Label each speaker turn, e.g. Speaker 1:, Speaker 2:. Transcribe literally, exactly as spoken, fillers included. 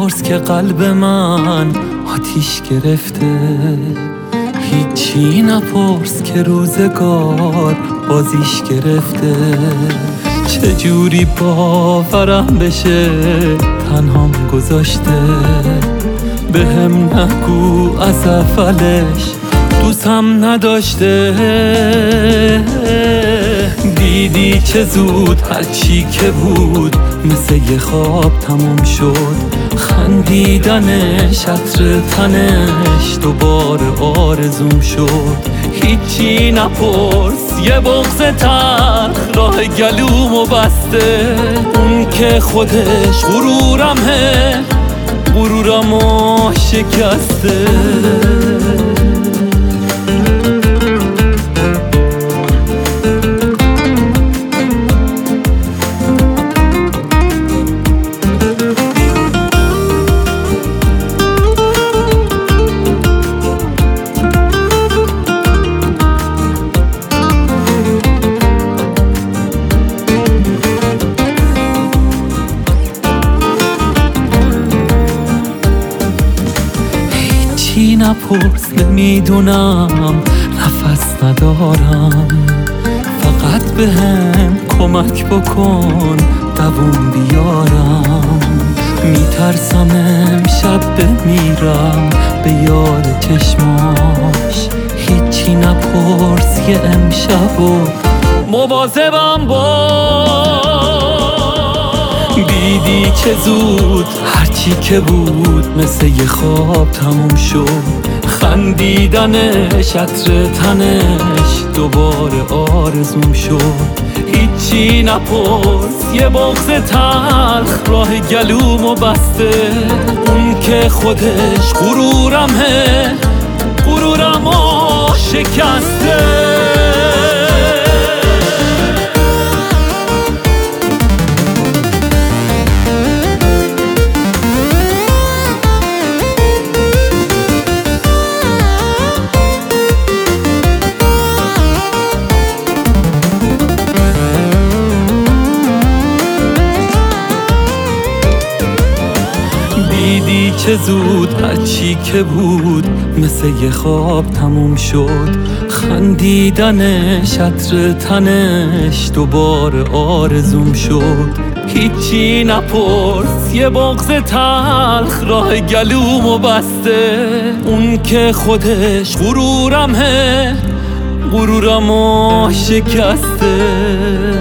Speaker 1: نپرس که قلب من آتیش گرفته، هیچی نپرس که روزگار بازیش گرفته. چجوری باورم بشه تنهام گذاشته، به هم نگو از اولش دوستم نداشته. دیدی چه زود هرچی که بود مثل یه خواب تموم شد، خندیدنش عطر تنش دوباره آرزوم شد. هیچی نپرس یه بغض تلخ راه گلومو بسته، اون که خودش غرورمه غرورمو شکسته. هیچی نپرس نمیدونم نفس ندارم، فقط به هم کمک بکن دووم بیارم. میترسم امشب بمیرم به یاد چشماش، هیچی نپرس یه امشب و مواظبم باش. دیدی چه زود هرچی که بود مثل یه خواب تموم شد، خندیدنش عطر تنش دوباره آرزوم شد. هیچی نپرس یه بغض تلخ راه گلومو بسته، اون که خودش غرورمه غرورمو شکسته. دیدی چه زود هرچی که بود مثل یه خواب تموم شد، خندیدنش عطر تنش دوباره آرزوم شد. هیچی نپرس یه بغض تلخ راه گلومو بسته، اون که خودش غرورمه غرورمو شکسته.